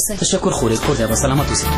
تشکر خوری کرده و سلامت باشید.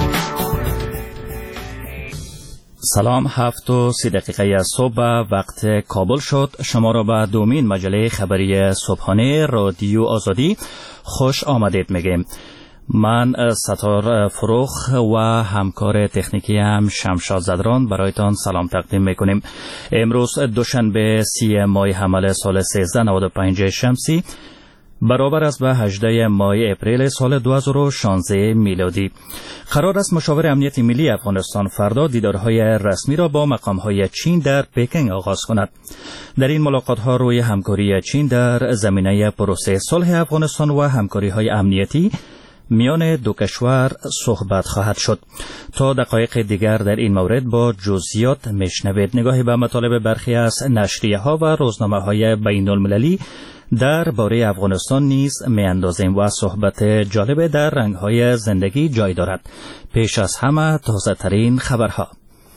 سلام. 7:30 از صبح وقت کابل شد. شما را به دومین مجله خبری صبحانه رادیو آزادی خوش آمدید میگیم. من ستار فروخ و همکار تکنیکی هم شمشاد زدران برایتان سلام تقدیم میکنیم. امروز دوشنبه 30 ماه حمل سال 1395 شمسی برابر است به 18 ماه اپریل سال 2016 میلادی. قرار است مشاور امنیت ملی افغانستان فردا دیدارهای رسمی را با مقامهای چین در پکینگ آغاز کند. در این ملاقات‌ها روی همکاری چین در زمینه پروسه صلح افغانستان و همکاری‌های امنیتی میان دو کشور صحبت خواهد شد. تا دقایق دیگر در این مورد با جزئیات میشنوید. نگاهی به مطالب برخی از نشریه‌ها و روزنامه‌های بین‌المللی درباره افغانستان نیز میاندازیم و صحبت جالب در رنگ‌های زندگی جای دارد. پیش از همه تازه‌ترین خبرها.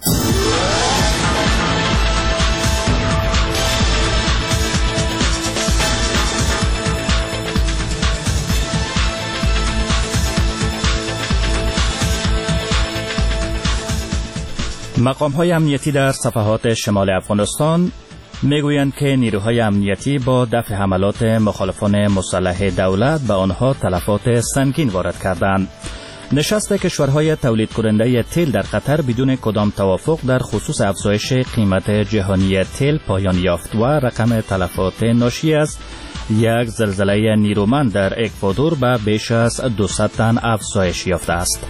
مقام‌های امنیتی در صفحات شمال افغانستان میگویند که نیروهای امنیتی با دفع حملات مخالفان مسلح دولت به آنها تلفات سنگین وارد کردند. نشست کشورهای تولید کننده تیل در قطر بدون کدام توافق در خصوص افزایش قیمت جهانی تیل پایان یافت و رقم تلفات ناشی از یک زلزله نیرومند در اکوادور به بیش از 200 تن افزایش یافته است.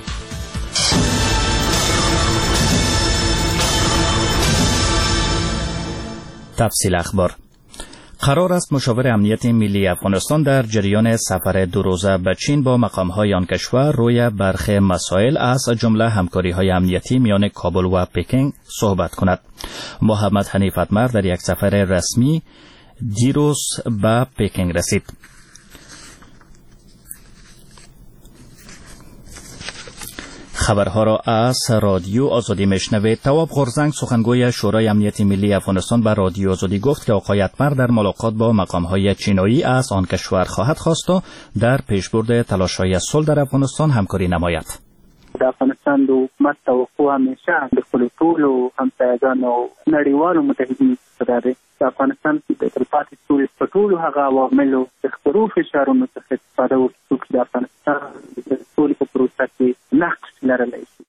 تفصیل اخبار. قرار است مشاور امنیت ملی افغانستان در جریان سفر 2 روزه به چین با مقام‌های آن کشور روی برخی مسائل از جمله همکاری‌های امنیتی میان کابل و پکینگ صحبت کند. محمد حنیف اتمر در یک سفر رسمی دیروز به پکینگ رسید. خبرها را از رادیو آزادی میشنوید. تواب غرزنگ سخنگوی شورای امنیت ملی افغانستان به رادیو آزادی گفت که آقای اتمر در ملاقات با مقام‌های چینایی از آن کشور خواهد خواست تا در پیشبرد تلاش‌های صلح در افغانستان همکاری نماید. د افغانستان د حکومت توقع همیشه د خپلو ټولو همسایګانو او نړیوالو متحدینو څخه ده. د افغانستان د تلپاتې سولې په ټولو هغه عواملو د خپرو فشارونو څخه استفاده وکړو چې د افغانستان د سولې په پروسه کې نقش لرلی شي.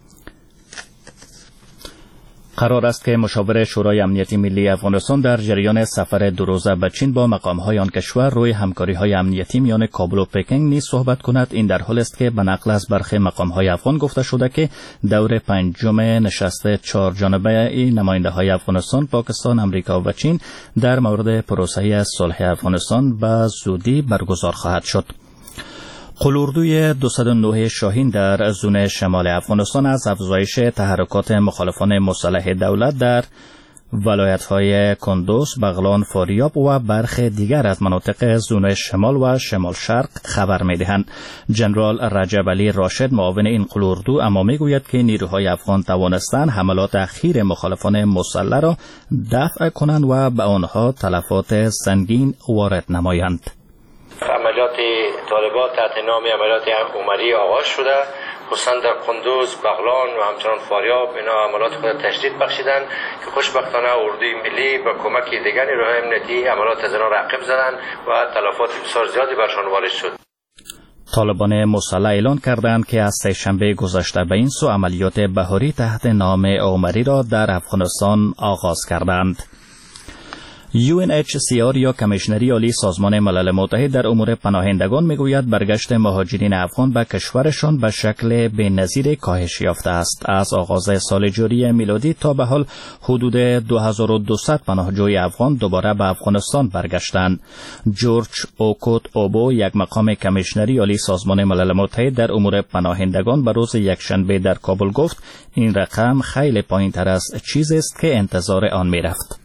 قرار است که مشاور شورای امنیت ملی افغانستان در جریان سفر 2 روزه به چین با مقام‌های آن کشور روی همکاری‌های امنیتی میان کابل و پکینگ نیز صحبت کند. این در حالی است که به نقل از برخی مقام‌های افغان گفته شده که دور 5م نشست 4 جانبه نماینده‌های افغانستان، پاکستان، آمریکا و چین در مورد پروسه صلح افغانستان به زودی برگزار خواهد شد. قلوردوی 209 شاهین در زون شمال افغانستان از افزایش تحرکات مخالفان مسلح دولت در ولایت‌های کندوز، بغلان، فاریاب و برخی دیگر از مناطق زون شمال و شمال شرق خبر می‌دهند. جنرال رجب علی راشد معاون این قلوردو اما میگوید که نیروهای افغان توانستند حملات اخیر مخالفان مسلح را دفع کنند و به آنها تلفات سنگین وارد نمایند. عملیات طالبان تحت نام عملیات عمری آغاز شده، خصوصا در قندوز، بغلان و همچنان فاریاب اینا عملیات خود تشدید بخشیدن که خوشبختانه اردوی ملی با کمک دیگر نیروهای امنیتی عملیات از آنها رقیب زدن و تلفات بسیار زیادی برشان وارد شد. طالبان مسلح اعلان کردند که از سه‌شنبه گذشته به این سو عملیات بهاری تحت نام عمری را در افغانستان آغاز کردند. UNHCR یا کمیشنری عالی سازمان ملل متحد در امور پناهندگان میگوید برگشت مهاجرین افغان به کشورشان به شکل بی‌نظیر کاهش یافته است. از آغاز سال جاری میلادی تا به حال حدود 2200 پناهجوی افغان دوباره به افغانستان برگشتند. جورج اوکوت اوبو، یک مقام کمیشنری عالی سازمان ملل متحد در امور پناهندگان، به روز یکشنبه در کابل گفت این رقم خیلی پایین‌تر از چیزی است که انتظار آن می‌رفت.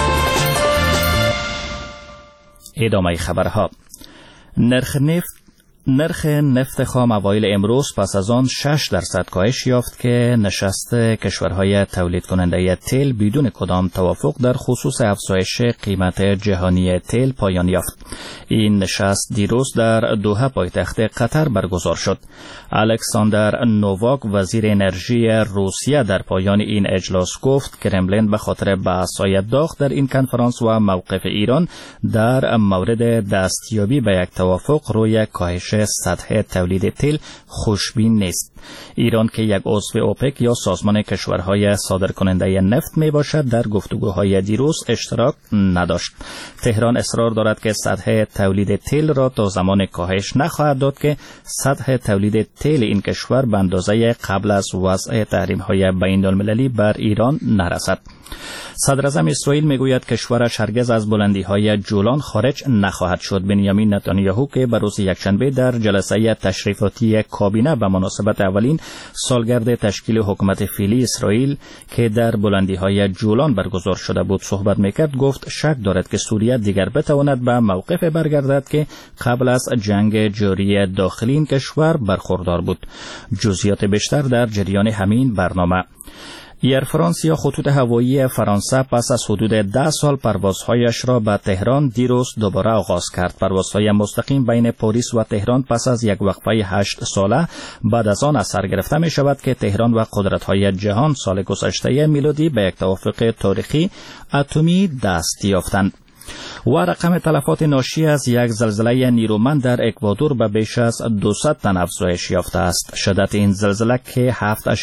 ادامه خبرها. نرخ نفت نرخ نفت خام اوایل امروز پس از آن 6% کاهش یافت که نشست کشورهای تولید کننده تیل بدون کدام توافق در خصوص افزایش قیمت جهانی تیل پایان یافت. این نشست دیروز در دوحه پایتخت قطر برگزار شد. الکساندر نوواک وزیر انرژی روسیه در پایان این اجلاس گفت کرملین به خاطر بحث‌های داغ در این کنفرانس و موقف ایران در مورد دستیابی به یک توافق روی کاهش سطح تولید تیل خوشبین نیست. ایران که یک عضو اوپک یا سازمان کشورهای صادرکننده نفت می باشد در گفتگوهای دیروز اشتراک نداشت. تهران اصرار دارد که سطح تولید تیل را تا زمان کاهش نخواهد داد که سطح تولید تیل این کشور به اندازه قبل از وضع تحریم‌های بین‌المللی بر ایران نرسد. صدر اعظم اسرائیل میگوید کشورش هرگز از بلندی‌های جولان خارج نخواهد شد. بنیامین نتانیاهو که به روز یکشنبه در جلسه تشریفاتی کابینه به مناسبت اولین سالگرد تشکیل حکومت فعلی اسرائیل که در بلندی‌های جولان برگزار شده بود صحبت میکرد، گفت شک دارد که سوریه دیگر بتواند به موقف برگردد که قبل از جنگ جاری داخلی این کشور برخوردار بود. جزئیات بیشتر در جریان همین برنامه. ایر فرانس یا خطوط هوایی فرانسه پس از حدود 10 سال پروازهایش را به تهران دیروز دوباره آغاز کرد. پروازهای مستقیم بین پاریس و تهران پس از یک وقفه 8 ساله بعد از آن اثر گرفته می شود که تهران و قدرت‌های جهان سال گذشته میلادی به یک توافق تاریخی اتمی دست یافتند. و رقم تلفات ناشی از یک زلزله نیرومند در اکوادور به بیش از 200 تن افزایش یافته است. شدت این زلزله که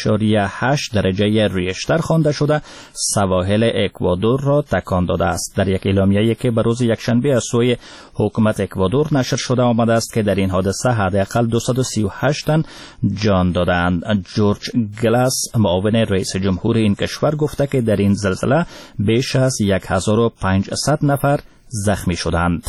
7.8 درجه ریشتر خوانده شده سواحل اکوادور را تکان داده است. در یک اعلامیه‌ای که به روز یکشنبه از سوی حکومت اکوادور نشر شده آمده است که در این حادثه حداقل 238 تن جان دادند. جورج گلاس معاون رئیس جمهور این کشور گفته که در این زلزله بیش از 1500 نفر زخمی شدند.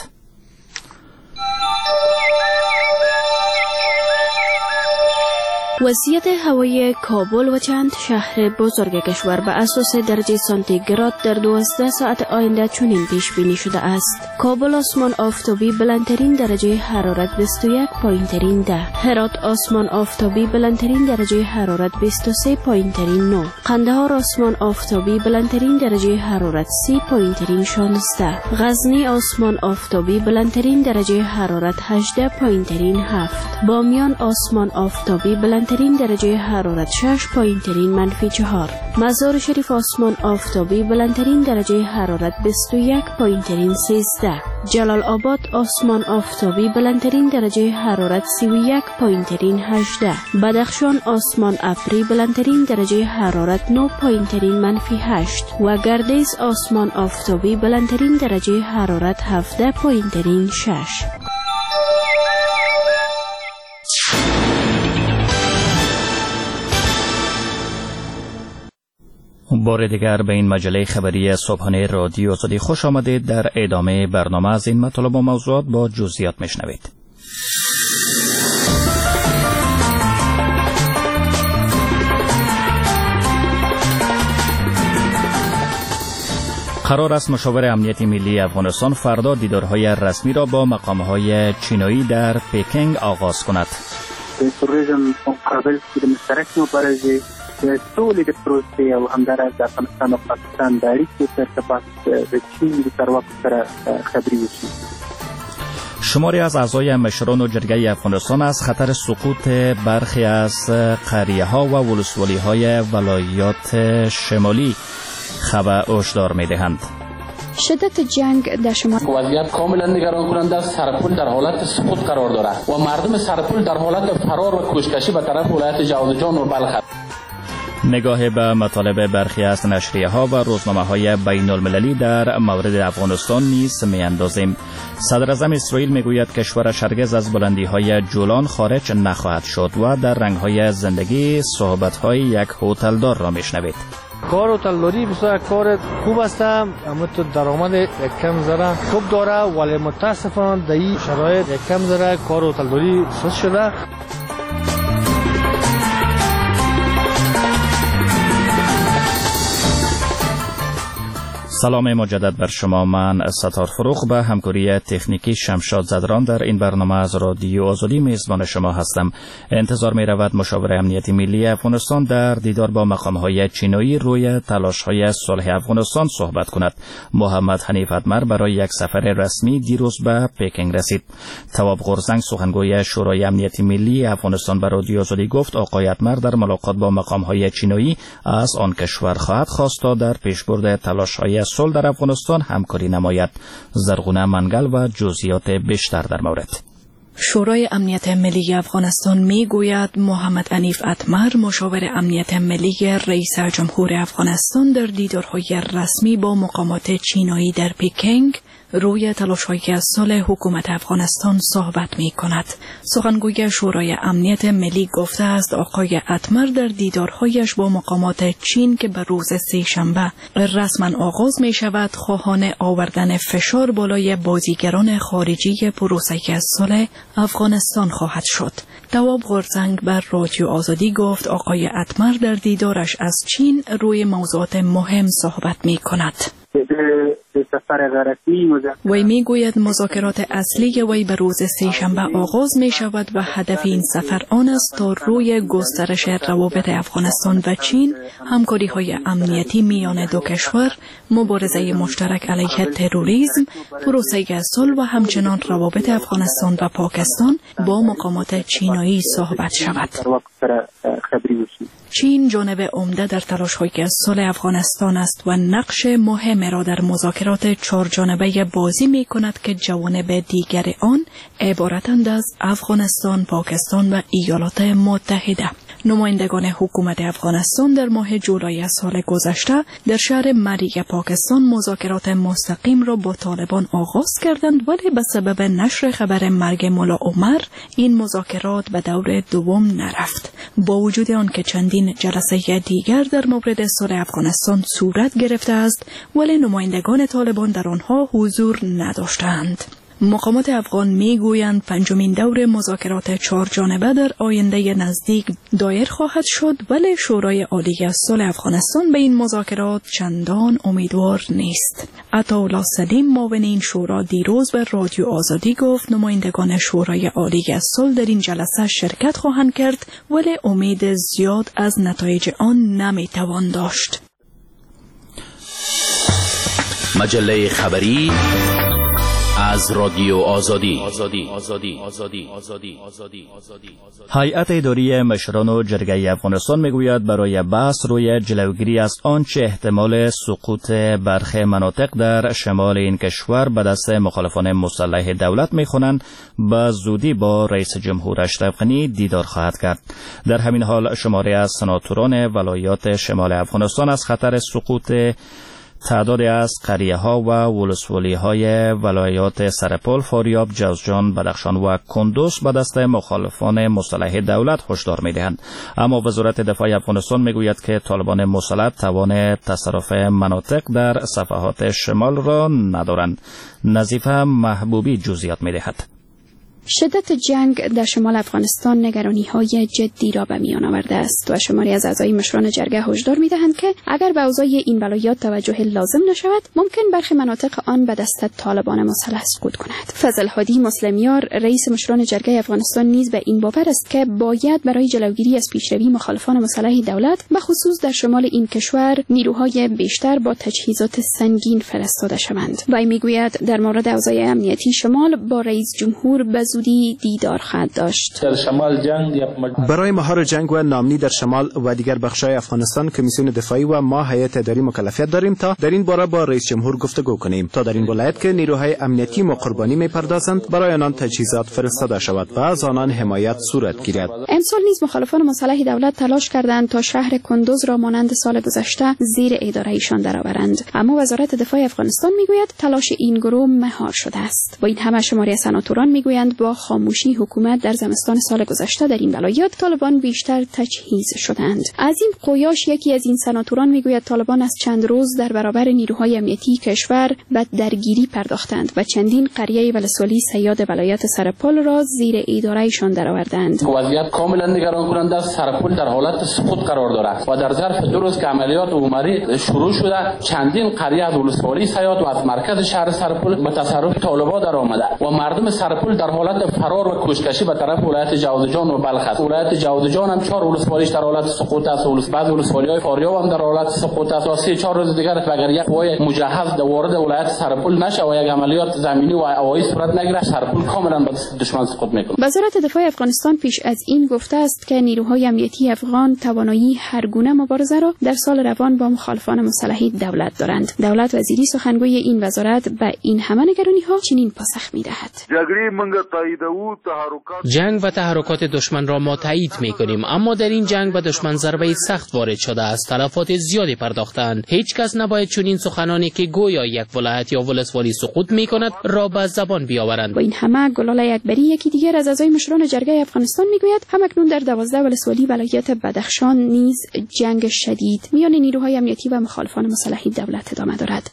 وضعیت هوایی کابل و چند شهر بزرگ کشور به اساس درجه سانتیگراد در 12 ساعت آینده چنین پیش بینی شده است. کابل آسمان آفتابی بلندترین درجه حرارت 21 پایینترین 10. هرات آسمان آفتابی بلندترین درجه حرارت 23 پایینترین 9. قندهار آسمان آفتابی بلندترین درجه حرارت 30 پایینترین 16. غزنی آسمان آفتابی بلندترین درجه حرارت 18 پایینترین 7. بامیان آسمان آفتابی بلندترین درجه حرارت 6 پایینترین -4. مزار شریف آسمان آفتابی بلندترین درجه حرارت 21 پایینترین 13. جلال آباد آسمان آفتابی بلندترین درجه حرارت 31 پایینترین 18. بدخشان آسمان ابری بلندترین درجه حرارت 9 پایینترین -8 و گردیز آسمان آفتابی بلندترین درجه حرارت 17 پایینترین 6. بار دیگر به این مجله خبری صبحانه رادیو آزادی خوش آمدید. در ادامه برنامه از این مطالب و موضوعات با جزئیات میشنوید. قرار است مشاور امنیت ملی افغانستان فردا دیدارهای رسمی را با مقامهای چینایی در پکینگ آغاز کند. تروریسم مقابل کې د مشترک مبارزې د سولې د پروسې او همداراز د افغانستان او پاکستان د اړیکو په ارتباط د چین د چارواکو سره خبرې وشي. شماری از اعضای مشران و جرگه افغانستان از خطر سقوط برخی از قریه‌ها و ولسوالی‌های ولایات شمالی خبر هشدار می‌دهند. شدت جنگ در شمال وضعیت کاملا نگران کننده است. سرپل در حالت سقوط قرار دارد و مردم سرپل در حالت فرار و کوشکشی به طرف ولایت جوزجان و بلخ. نگاه به مطالب برخی از نشریه‌ها و روزنامه‌های بین‌المللی در مورد افغانستان نیز می‌اندازیم. صدر اعظم اسرائیل میگوید کشورش هرگز از بلندی‌های جولان خارج نخواهد شد و در رنگ‌های زندگی صحبت‌های یک هتلدار را میشنوید. کار هتلداری بسیار کار خوب است، اما تو درآمد یک کم ذره خوب داره، ولی متاسفانه در این شرایط یک کم ذره کار هتلداری سست شده. سلام مجدد بر شما. من ستار فروخ به همکاری تکنیکی شمشاد زدران در این برنامه از رادیو آزادی میزبان شما هستم. انتظار می رود مشاور امنیتی ملی افغانستان در دیدار با مقام‌های چینی روی تلاش‌های صلح افغانستان صحبت کند. محمد حنیف اتمر برای یک سفر رسمی دیروز به پکینگ رسید. تواب غورزنگ سخنگوی شورای امنیتی ملی افغانستان به رادیو آزادی گفت آقای اتمر در ملاقات با مقام‌های چینی از آن کشور خواهد خواست تا در پیشبرد تلاش‌های صلح در افغانستان همکاری نماید. زرغونه منگل و جزئیات بیشتر در مورد. شورای امنیت ملی افغانستان می گوید محمد حنیف اتمر مشاور امنیت ملی رئیس جمهور افغانستان در دیدارهای رسمی با مقامات چینی در پکینگ روی تلاش‌های صلح حکومت افغانستان صحبت می‌کند. سخنگوی شورای امنیت ملی گفته است آقای اتمر در دیدارهایش با مقامات چین که به روز سه‌شنبه رسما آغاز می‌شود خواهان آوردن فشار بالای بازیگران خارجی پروسه صلح افغانستان خواهد شد. تواب غورزنگ بر رادیو آزادی گفت آقای اتمر در دیدارش از چین روی موضوعات مهم صحبت می‌کند. وی می گوید مذاکرات اصلی وی به روز سه‌شنبه آغاز می شود و هدف این سفر آن است تا روی گسترش روابط افغانستان و چین، همکاری های امنیتی میان دو کشور، مبارزه مشترک علیه تروریسم، پروسه صلح و همچنان روابط افغانستان و پاکستان با مقامات چینی صحبت شود. چین جانب عمده در تلاش‌های صلح افغانستان است و نقش مهم را در مذاکرات چهارجانبه بازی می‌کند که جوانب دیگر آن عبارتند از افغانستان، پاکستان و ایالات متحده. نمایندگان حکومت افغانستان در ماه جولای سال گذشته در شهر مری پاکستان مذاکرات مستقیم را با طالبان آغاز کردند، ولی به سبب نشر خبر مرگ ملا عمر این مذاکرات به دور دوم نرفت. با وجود آنکه چندین جلسه دیگر در مورد صلح افغانستان صورت گرفته است، ولی نمایندگان طالبان در آنها حضور نداشتند. مقامات افغان میگویند پنجمین دور مذاکرات چهارجانبه در آینده نزدیک دایر خواهد شد، ولی شورای عالی صلح افغانستان به این مذاکرات چندان امیدوار نیست. عطاالله سلیم معاون این شورا دیروز به رادیو آزادی گفت نمایندگان شورای عالی صلح در این جلسه شرکت خواهند کرد، ولی امید زیاد از نتایج آن نمیتوان داشت. مجله خبری از رادیو آزادی. هیئت اداری مشران و جرگه افغانستان میگوید برای بحث روی جلوگیری از آنچه احتمال سقوط برخی مناطق در شمال این کشور به دست مخالفان مسلح دولت میخوانند به زودی با رئیس جمهور اشرف غنی دیدار خواهد کرد. در همین حال شماری از سناتوران ولایات شمال افغانستان از خطر سقوط تعدادی از قریه‌ها و ولسوالی‌های ولایات سرپل، فاریاب، جوزجان، بدخشان و کندوز به دست مخالفان مسلح دولت هشدار می‌دهند. اما وزارت دفاع افغانستان می‌گوید که طالبان مسلح توان تصرف مناطق در صفحات شمال را ندارند. نظیفه محبوبی جزئیات می‌دهد. شدت جنگ در شمال افغانستان نگرانی‌های جدی را به میان آورده است و شماری از اعضای مشران جرگه هشدار می‌دهند که اگر به اوضاع این ولایات توجه لازم نشود، ممکن برخی مناطق آن به دست طالبان مسلح سقوط کند. فضل هادی مسلمیار رئیس مشران جرگه افغانستان نیز به این باور است که باید برای جلوگیری از پیشروی مخالفان مسلح دولت به خصوص در شمال این کشور نیروهای بیشتر با تجهیزات سنگین فرستاده شوند. وی می‌گوید در مورد اوضاع امنیتی شمال با رئیس جمهور دیدار خواهد داشت. در شمال جنگ برای مهار جنگ و نامنی در شمال و دیگر بخش‌های افغانستان کمیسیون دفاعی و ما هیئت اداری مکلفیت داریم تا در این باره با رئیس جمهور گفتگو کنیم تا در این ولایت که نیروهای امنیتی و قربانی می‌پردازند برای آنان تجهیزات فرستاده شود و از آنان حمایت صورت گیرد. امسال نیز مخالفان مسلح دولت تلاش کردند تا شهر کندوز را مانند سال گذشته زیر اداره ایشان درآورند، اما وزارت دفاع افغانستان می‌گوید تلاش این گروه مهار شده است. با این همه شماری سناتوران می‌گویند با با خاموشی حکومت در زمستان سال گذشته در این ولایت، طالبان بیشتر تجهیز شدند. عظیم قویاش، یکی از این سناتوران، میگوید طالبان از چند روز در برابر نیروهای امنیتی کشور به درگیری پرداختند و چندین قریه ولسوالی صیاد ولایت سرپل را زیر ادارهشان درآوردند. وضعیت کاملا نگران کننده است. سرپل در حالت سقوط قرار دارد و در ظرف 2 روز که عملیات عمری شروع شده، چندین قریه از ولسوالی صیاد و از مرکز شهر سرپل به تصرف طالبان در آمده و مردم سرپل در حالت فرار و کوشکشی به طرف ولایت جوزجان و بلخ است. ولایت جوزجان هم 4 ولسوالیش در حالت سقوط است. بعض ولسوالی‌های فاریاب هم در حالت سقوط است. 3-4 روز دیگر اگر یک قوه مجهز وارد ولایت سرپل نشه و یک عملیات زمینی و هوایی صورت نگیره، سرپل کاملا به دشمن سقوط میکنه. وزارت دفاع افغانستان پیش از این گفته است که نیروهای امنیتی افغان توانایی هر گونه مبارزه را در سال روان با مخالفان مسلح دولت دارند. دولت وزیری سخنگوی این وزارت به این همه نگرانی‌ها چنین پاسخ می‌دهد: جنگ و تحرکات دشمن را ما تایید می‌کنیم، اما در این جنگ به دشمن ضربه سخت وارد شده است. تلفات زیادی پرداختند. هیچ کس نباید چنین سخنانی که گویا یک ولایت یا ولسوالی سقوط می‌کند را به زبان بیاورند. با این همه گلال اکبری، یکی دیگر از اعضای مشران جرگه افغانستان، میگوید همکنون در 12 ولسوالی ولایت بدخشان نیز جنگ شدید میان نیروهای امنیتی و مخالفان مسلح دولت ادامه دارد.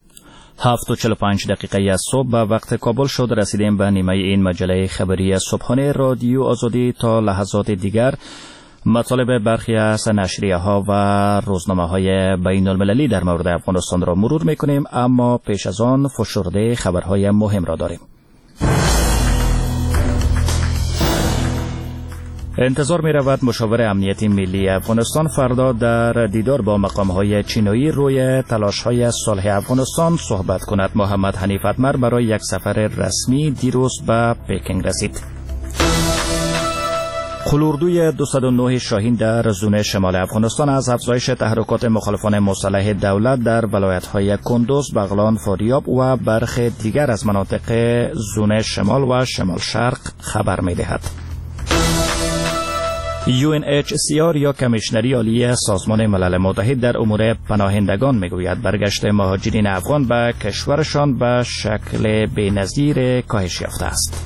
7:45 از صبح به وقت کابل شد. رسیدیم به نیمه این مجله خبری صبحانه رادیو آزادی. تا لحظات دیگر مطالب برخی از نشریه‌ها و روزنامه‌های بین‌المللی در مورد افغانستان را مرور می‌کنیم، اما پیش از آن فشرده خبرهای مهم را داریم. انتظار می رود مشاور امنیتی ملی افغانستان فردا در دیدار با مقام‌های چینی روی تلاش‌های صلح افغانستان صحبت کند. محمد حنیف اتمر برای یک سفر رسمی دیروز به پکینگ رسید. قلوردوی 209 شاهین در زون شمال افغانستان از افزایش تحرکات مخالفان مسلح دولت در ولایت‌های کندوز، بغلان، فاریاب و برخی دیگر از مناطق زون شمال و شمال شرق خبر می‌دهد. UNHCR یا کمیشنری عالی سازمان ملل متحد در امور پناهندگان میگوید برگشت مهاجرین افغان به کشورشان به شکل بی‌نظیر کاهش یافته است.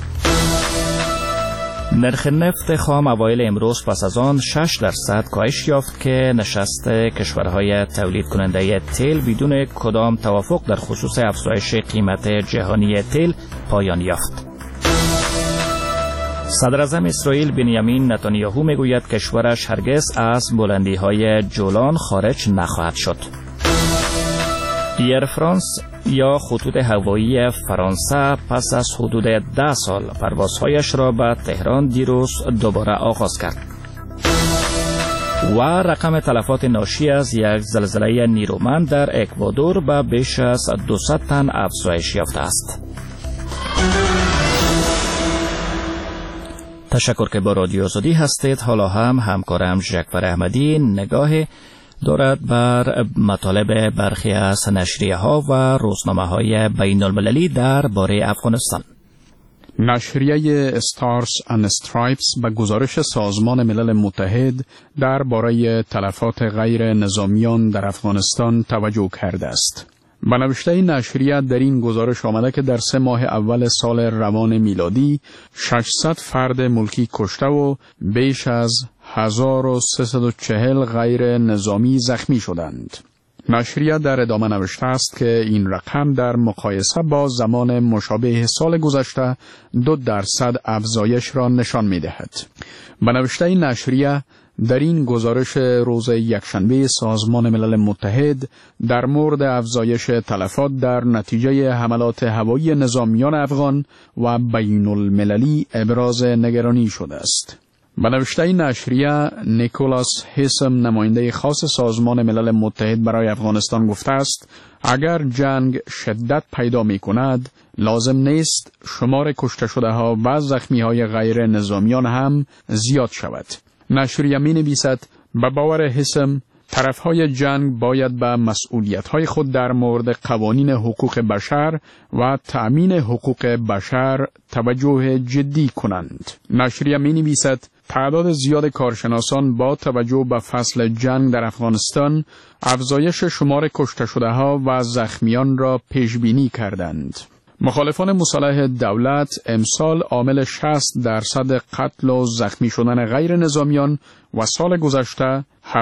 نرخ نفت خام اوایل امروز پس از آن 6% کاهش یافت که نشست کشورهای تولید کننده تیل بدون کدام توافق در خصوص افزایش قیمت جهانی تیل پایان یافت. صدر اعظم اسرائیل بنیامین نتانیاهو میگوید کشورش هرگز از بلندی‌های جولان خارج نخواهد شد. ایر فرانس یا خطوط هوایی فرانسه پس از حدود 10 سال پروازهایش را به تهران دیروز دوباره آغاز کرد و رقم تلفات ناشی از یک زلزله نیرومند در اکوادور به بیش از 200 تن افزایش یافته است. تشکر که با رادیو آزادی هستید. حالا هم همکارم ژکفر احمدی نگاه دارد بر مطالب برخی از نشریه‌ها و روزنامه‌های بین‌المللی درباره افغانستان. نشریه استارز اند استرایپس به گزارش سازمان ملل متحد درباره تلفات غیر نظامیان در افغانستان توجه کرده است. به نوشته نشریه در این گزارش آمده که در 3 ماه اول سال روان میلادی 600 فرد ملکی کشته و بیش از 1340 غیر نظامی زخمی شدند. نشریه در ادامه نوشته است که این رقم در مقایسه با زمان مشابه سال گذشته 2% افزایش را نشان می دهد. به نوشته نشریه در این گزارش روز یکشنبه سازمان ملل متحد در مورد افزایش تلفات در نتیجه حملات هوایی نظامیان افغان و بین المللی ابراز نگرانی شده است. به نوشته نشریه نیکولاس هیسم نماینده خاص سازمان ملل متحد برای افغانستان گفته است اگر جنگ شدت پیدا می کند لازم نیست شمار کشته شده ها و زخمی های غیر نظامیان هم زیاد شود. نشریه می نویسد به باور هیسم طرفهای جنگ باید به مسئولیت‌های خود در مورد قوانین حقوق بشر و تأمین حقوق بشر توجه جدی کنند. نشریه می نویسد تعداد زیاد کارشناسان با توجه به فصل جنگ در افغانستان افزایش شمار کشته شده ها و زخمیان را پیش بینی کردند. مخالفان مسلح دولت امسال عامل 60% قتل و زخمی شدن غیر نظامیان و سال گذشته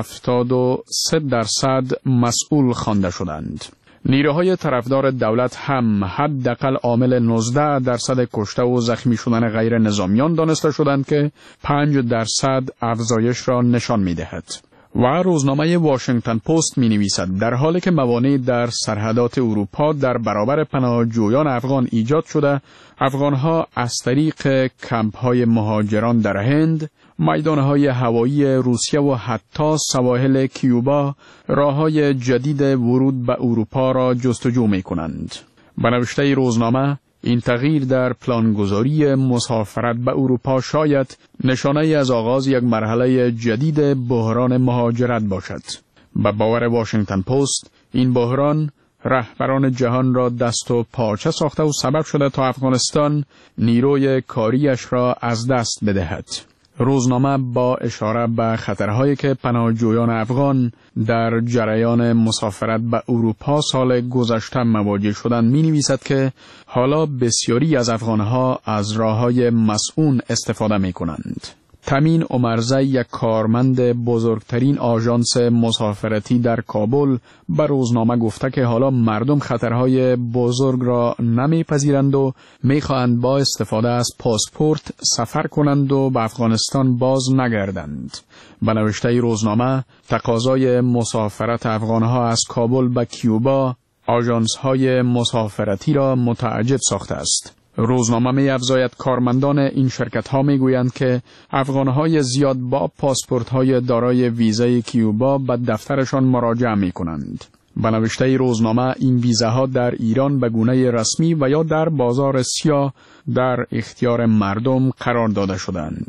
73% مسئول خوانده شدند. نیروهای طرفدار دولت هم حداقل عامل 19% کشته و زخمی شدن غیر نظامیان دانسته شدند که 5% افزایش را نشان می‌دهد. و روزنامه واشنگتن پست می نویسد در حالی که موانع در سرحدات اروپا در برابر پناهجویان افغان ایجاد شده، افغانها از طریق کمپ‌های مهاجران در هند، میدانهای هوایی روسیه و حتی سواحل کیوبا راه‌های جدید ورود به اروپا را جستجو می کنند. به نوشته روزنامه، این تغییر در پلانگذاری مسافرت به اروپا شاید نشانه از آغاز یک مرحله جدید بحران مهاجرت باشد. به باور واشنگتن پست، این بحران رهبران جهان را دست و پاچه ساخته و سبب شده تا افغانستان نیروی کاریش را از دست بدهد. روزنامه با اشاره به خطرهایی که پناهجویان افغان در جریان مسافرت به اروپا سال گذشته مواجه شدند می نویسد که حالا بسیاری از افغانها از راههای مسئول استفاده می کنند. تامین عمرزی، یک کارمند بزرگترین آژانس مسافرتی در کابل، به روزنامه گفته که حالا مردم خطرهای بزرگ را نمیپذیرند و میخواهند با استفاده از پاسپورت سفر کنند و به افغانستان باز نگردند. به نوشته روزنامه، تقاضای مسافرت افغانها از کابل به کیوبا آژانس‌های مسافرتی را متعجب ساخته است. روزنامه می افزاید کارمندان این شرکت ها می گویند که افغانهای زیاد با پاسپورت های دارای ویزای کیوبا به دفترشان مراجعه می کنند. به نوشته روزنامه، این ویزاها در ایران به گونه رسمی و یا در بازار سیاه در اختیار مردم قرار داده شدند.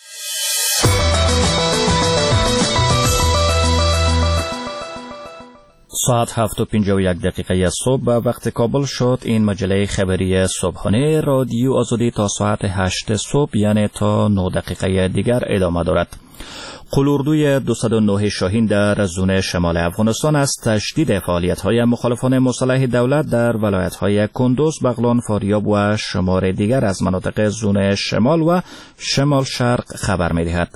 ساعت 7:51 صبح به وقت کابل شد. این مجله خبری صبحانه رادیو آزادی تا ساعت 8 صبح یعنی تا 9 دقیقه دیگر ادامه دارد. قلوردوی 209 شاهین در زون شمال افغانستان از تشدید فعالیت‌های مخالفان مسلح دولت در ولایت‌های کندوز، بغلان، فاریاب و شمار دیگر از مناطق زون شمال و شمال شرق خبر می‌دهد.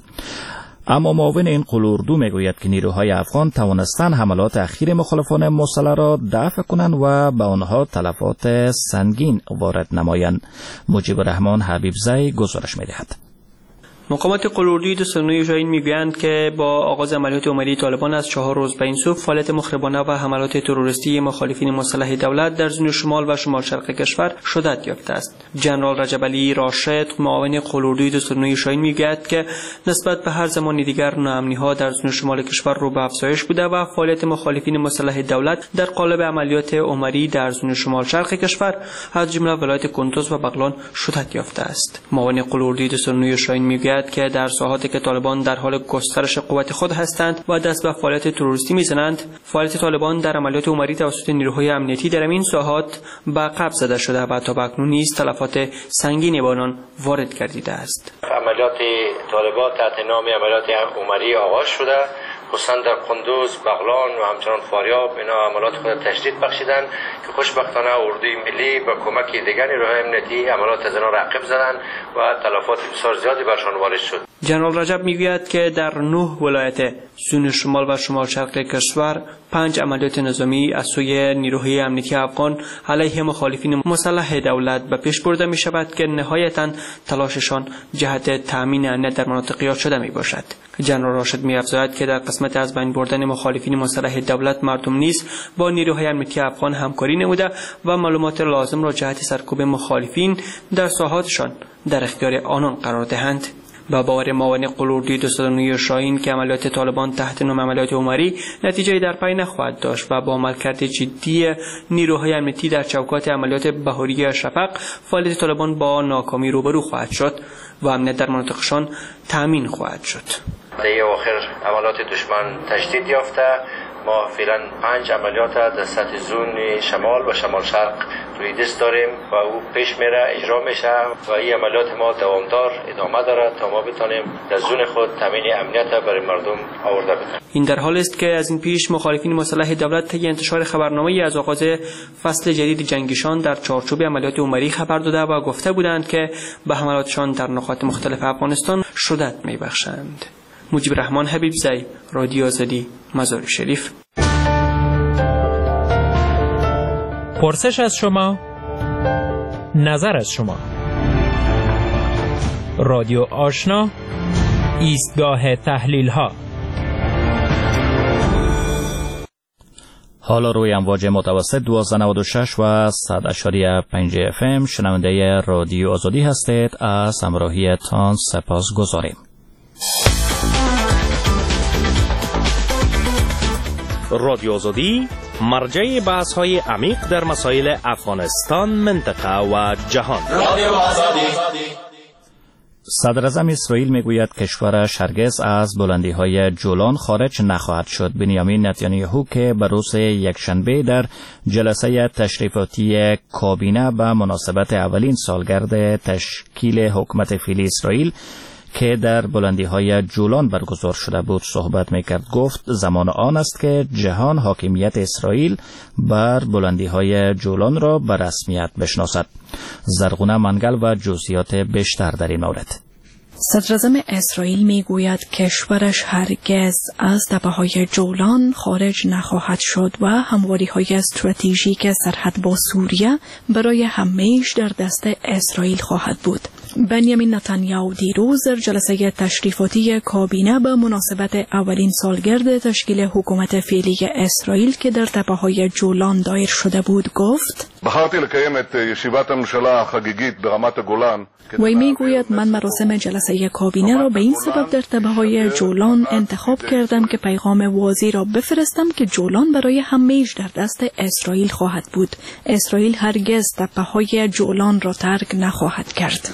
اما معاون این قلوردو میگوید که نیروهای افغان توانستند حملات اخیر مخالفان مسلح را دفع کنند و به آنها تلفات سنگین وارد نمایند. مجیب الرحمن حبیبزی گزارش میدهد. مقامات قلوردوی 209 شاهین میگویند که با آغاز عملیات عمری طالبان از 4 روز به این سو، فعالیت مخربانه و حملات تروریستی مخالفین مسلح دولت در زون شمال و شمال شرق کشور شدت یافته است. جنرال رجب علی راشد، معاون قلوردوی 209 شاهین میگوید که نسبت به هر زمان دیگر ناامنی‌ها در زون شمال کشور رو به افزایش بوده و فعالیت مخالفین مسلح دولت در قالب عملیات عمری در زون شمال شرق کشور از جمله ولایت کندوز و بغلان شدت یافته است. معاون قلوردوی 209 شاهین میگوید که در ساحاتی که طالبان در حال گسترش قوت خود هستند و دست به فعالیت تروریستی میزنند، فعالیت طالبان در عملیات عمری توسط نیروهای امنیتی در این ساحات به قبض زده شده و تا به اکنون نیز تلفات سنگینی به آنان وارد گردیده است. عملیات طالبان تحت نام عملیات عمری آغاز شده، خصوصا در قندوز، بغلان و همچنان فاریاب اینا عملیات خود تشدید بخشیدند که خوشبختانه اردوی ملی با کمک دیگر نیروهای امنیتی عملیات از آنها رقیب زدند و تلفات بسیار زیادی برشان وارد شد. جنرال رجب میگوید که در 9 ولایت زون شمال و شمال شرق کشور 5 عملیات نظامی از سوی نیروهای امنیتی افغان علیه مخالفین مسلح دولت به پیش برده می شود که نهایتاً تلاششان جهت تامین امنیت در مناطق یاد شده می باشد. جنرال راشد می افزاید که در قسمت از بین بردن مخالفین مسلح دولت مردم نیز با نیروهای امنیتی افغان همکاری نموده و معلومات لازم را جهت سرکوب مخالفین در ساحاتشان در اختیار آنان قرار دهند. با باور معاون قلوردوی 209 شاهین که عملیات طالبان تحت نام عملیات عمری نتیجه در پی نخواهد داشت و با عملکرد جدی نیروهای امنیتی در چوکات عملیات بهاری شفق، فعالیت طالبان با ناکامی روبرو خواهد شد و امنیت در مناطقشان تامین خواهد شد. در آخر عملیات دشمن تشدید یافته، ما فعلا 5 عملیات در سطح زون شمال و شمال شرق روی دست داریم و او پیش میره، اجرا میشه و این عملیات ما دوامدار ادامه داره تا ما بتونیم در زون خود تامین امنیت برای مردم آورده بدیم. این در حالی است که از این پیش مخالفین مسلح دولت طی انتشار خبرنامه‌ای از آغاز فصل جدید جنگیشان در چارچوب عملیات عمری خبر داده و گفته بودند که به حملاتشان در نقاط مختلف افغانستان شدت میبخشند. مجیب رحمان حبیبزی، رادیو آزادی، مزار شریف. پرسش از شما، نظر از شما. رادیو آشنا، ایستگاه تحلیل ها. حالا روی امواج متوسط 1296 و 100.5 FM شنونده رادیو آزادی هستید. از همراهیتان سپاس گذاریم. رادیو آزادی مرجع بحث های عمیق در مسائل افغانستان، منطقه و جهان. رادیو آزادی. صدر اعظم اسرائیل میگوید کشورش هرگز از بلندی‌های جولان خارج نخواهد شد. بنیامین نتانیاهو که به روز یکشنبه در جلسه تشریفاتی کابینه به مناسبت اولین سالگرد تشکیل حکومت فعلی اسرائیل که در بلندی‌های جولان برگزار شده بود صحبت میکرد، گفت زمان آن است که جهان حاکمیت اسرائیل بر بلندی‌های جولان را به رسمیت بشناسد. زرغونه منگل و جزئیات بیشتر در این مورد. صدراعظم اسرائیل میگوید کشورش هرگز از تپه‌های جولان خارج نخواهد شد و همواری‌های استراتژیک سرحد با سوریه برای همیشه در دست اسرائیل خواهد بود. بنیامین نتانیاهو دیروز در جلسه تشریفاتی کابینه به مناسبت اولین سالگرد تشکیل حکومت فعلی اسرائیل که در تپه‌های جولان دایر شده بود گفت: وی میگوید من مراسم جلسه کابینه را به این سبب در تپه‌های جولان انتخاب کردم که پیغام واضحی را بفرستم که جولان برای همیشه در دست اسرائیل خواهد بود. اسرائیل هرگز تپه‌های جولان را ترک نخواهد کرد.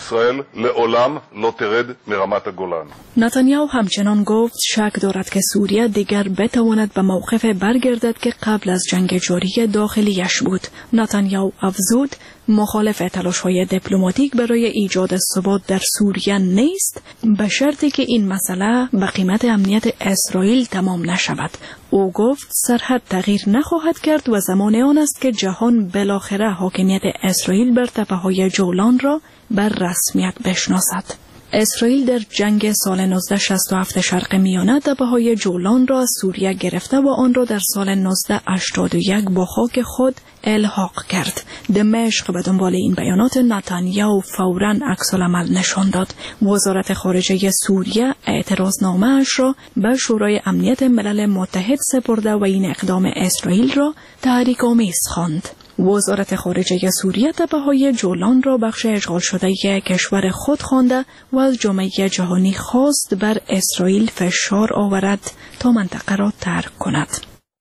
نتانیاهو همچنان گفت شک دارد که سوریه دیگر بتواند به موقف برگردد که قبل از جنگ جاری داخلیش بود. نتانیاهو افزود مخالف تلاش‌های دیپلماتیک برای ایجاد ثبات در سوریه نیست، به شرطی که این مسئله به قیمت امنیت اسرائیل تمام نشود. او گفت سرحد تغییر نخواهد کرد و زمان آن است که جهان بالاخره حاکمیت اسرائیل بر تپه‌های جولان را بر رسمیت بشناسد. اسرائیل در جنگ سال 1967 شرق میانه تپه‌های جولان را از سوریه گرفته و آن را در سال 1981 با خاک خود الحاق کرد. دمشق به دنبال این بیانات نتانیاهو فوراً عکس‌العمل نشان داد. وزارت خارجه سوریه اعتراضنامه‌اش را به شورای امنیت ملل متحد سپرده و این اقدام اسرائیل را تحریک‌آمیز خواند. وزارت خارجه سوریه تپه‌های جولان را بخش اشغال شده کشور خود خوانده و از جامعه جهانی خواست بر اسرائیل فشار آورد تا منطقه را ترک کند.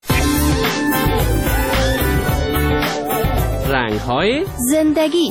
رنگ‌های زندگی.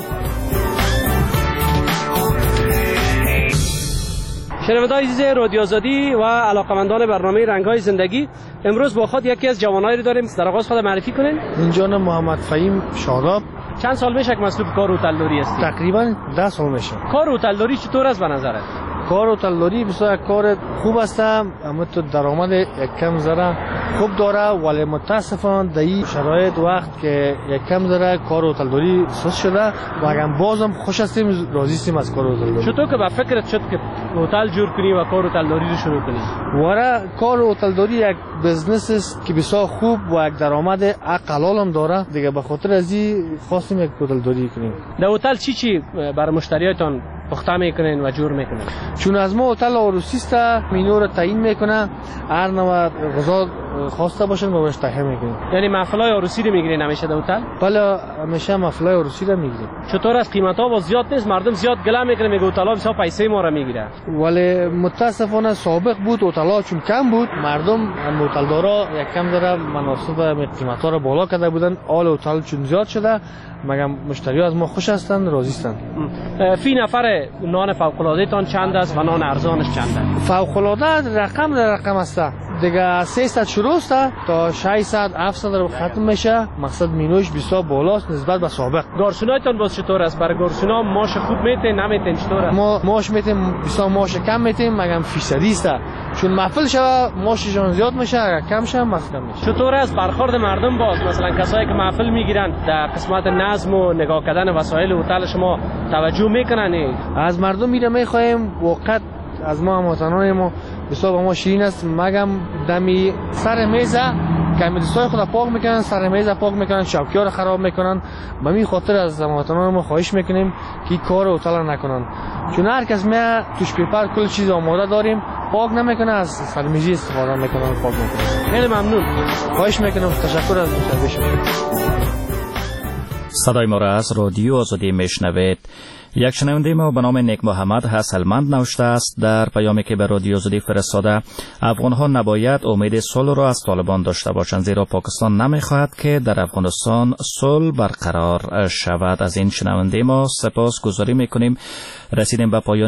شنوندگان عزیز رادیو آزادی و علاقمندان برنامه رنگ‌های زندگی، امروز با خود یکی از جوانایی رو داریم. در آغاز خود معرفی کنین. این جان محمد فهیم شاداب. چند سال میشه که مسئول کار هتلداری هستی؟ تقریبا 10 سال میشه. کار هتلداری چطور است به نظرت؟ کار هتلداری بسیار کار خوب است، اما تو درآمد یک کم ذره خوب داره، ولی متاسفانه در این شرایط وقت که یک کم ذره کار هتلداری سست شده و اگر بازم خوش هستیم راضی هستیم از کار هتلداری. چطور که به فکرت شد که هتل جور کنی و کار هتلداری رو شروع کنی؟ وره کار هتلداری یک بزنس است که بسیار خوب و یک درآمد حلال هم داره، دیگه به خاطر از این خواستیم یک هتلداری کنیم. در هتل چی برای مشتریاتون پخته میکنین و جور میکنین؟ چون از ما هتل عروسی است، مینو رو تعیین میکنه، هر نوع غذا خواسته باشن ما بهش تهیه میکنیم. یعنی محفلای عروسی رو میگیرین همیشه در هتل؟ بله همیشه محفلای عروسی رو میگیریم. چطور از قیمت ها زیاد نیست؟ مردم زیاد گله میکنه میگه هتل ها بسیار پیسه ما رو میگیره. ولی متاسفانه سابق بود هتل ها چون کم بود، مردم هتل دارا یک کم داره مناسب قیمت ها رو بالا کرده بودن. آل هتل چون زیاد شده مگه مشتری از ما خوش هستند، راضی هستند. فی نفر نان فوق العاده تان چند است و نان ارزانش چند است؟ فوق العاده رقم است. دیگه 300 شروع است تا 600 700 رو ختم میشه. مقصد مینوش بسیار بالاست نسبت به سابق. گارسونایتون باز چطور است؟ برای گارسونا ماش خوب میتین نمیتین چطوره؟ ما ماش میتیم بسیار ماش کم میتیم مگم فیصدی است. چون محفل شوه ماششون زیاد میشه، اگر کم شه ماس کم میشه. چطور است برخورد مردم باز؟ مثلا کسایی که محفل میگیرن در قسمت نظم و نگاه کردن وسایل هتل شما توجه میکنن؟ از مردم میره میخوایم وقت از ما هموطنان ما بسیار با ما شیرین است. مگم دمی سر میز کمیدسای خود پاک میکنن، سر میز پاک میکنن، چوکی‌ها رو خراب میکنن. به این خاطر از هموطنان ما خواهش میکنیم که کار هتل نکنن. چون هر کس میاد توش پیپر کل چیز آماده داریم پاک نمیکنه، از سرمیزی استفاده میکنن پاک میکنن. خیلی ممنون. خواهش میکنم، تشکر از مشاهده. صدای ما را از رادیو آزادی میشنوید. یک شنونده ما به نام نیک محمد حسلمند نوشته است در پیامی که به رادیو آزادی فرستاده: افغان‌ها نباید امید صلح را از طالبان داشته باشند، زیرا پاکستان نمیخواهد که در افغانستان صلح برقرار شود. از این شنونده ما سپاسگزاری میکنیم. رسیدیم به پایان